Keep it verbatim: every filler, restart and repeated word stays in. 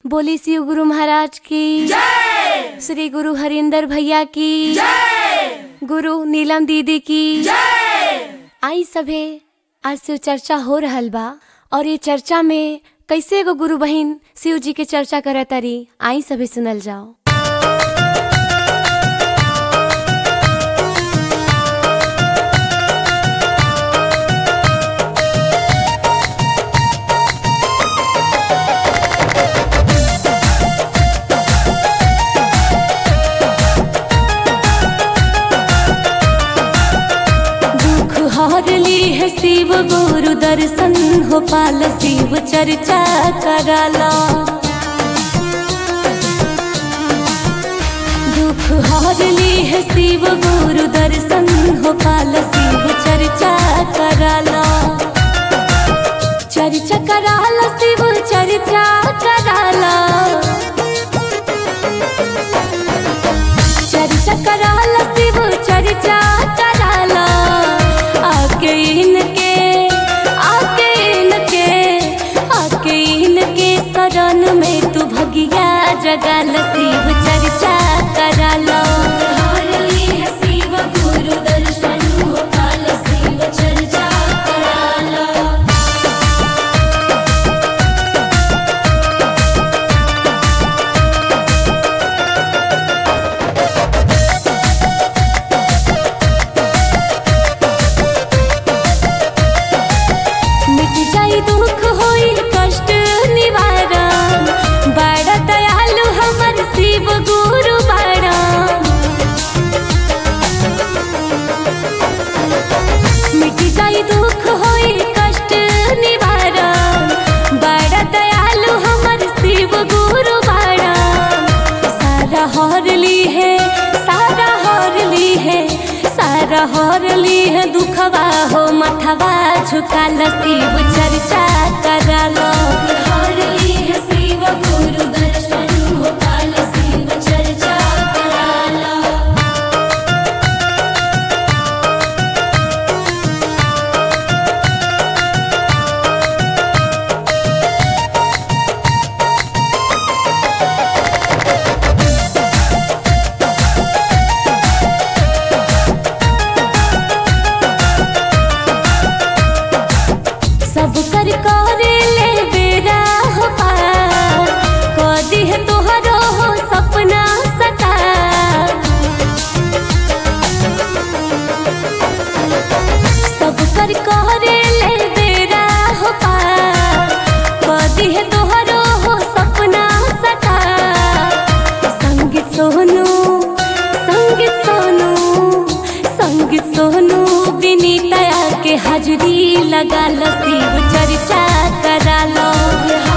बोली शिव गुरु महाराज की जय। श्री गुरु हरिंदर भैया की जय। गुरु नीलम दीदी की जय। आई सभे आज शिव चर्चा हो रहल बा और ये चर्चा में कैसे एगो गुरु बहिन शिव जी के चर्चा करत तारी। आई सभे सुनल जाओ। हर ली है शिव गुरु दर्शन हो पाल शिव चर्चा कराला। दुख हर ली है शिव गुरु दर्शन हो पाल शिव चर्चा कराला। चर्चा कराला शिव चर्चा कराला। चर्चा कराला शिव चर्चा कराला। आके इनके आके इनके आके इनके शरण में तू भगिया जगाल शिव चर्चा कराला। हरली है शिव गुरु दर्शन हो पाल शिव चर्चा कराला। दुख होई कष्ट निवारण बड़ा दयालु हमर शिव गुरु बड़ा। मिट जाई दुख होई कष्ट निवारण बड़ा दयालु हमर शिव गुरु बड़ा। सारा हर ली है सारा हर ली है सारा हर ली है दुखवा हो मथवा झुकाल शिव चर्चा करालो। हर ली है शिव गुरु दर्शन हो पाल शिव चर्चा करालो। सब कर करे ले बेरा हो पार कदी है तोहरो हो सपना सकार। सब कर करे ले बेरा हो पार कदी है तोहरो हो सपना सकार। संगीत सोनू संगीत सोनू संगीत सोनू विनीता के हाजरी लगा लो शिव चर्चा करालो।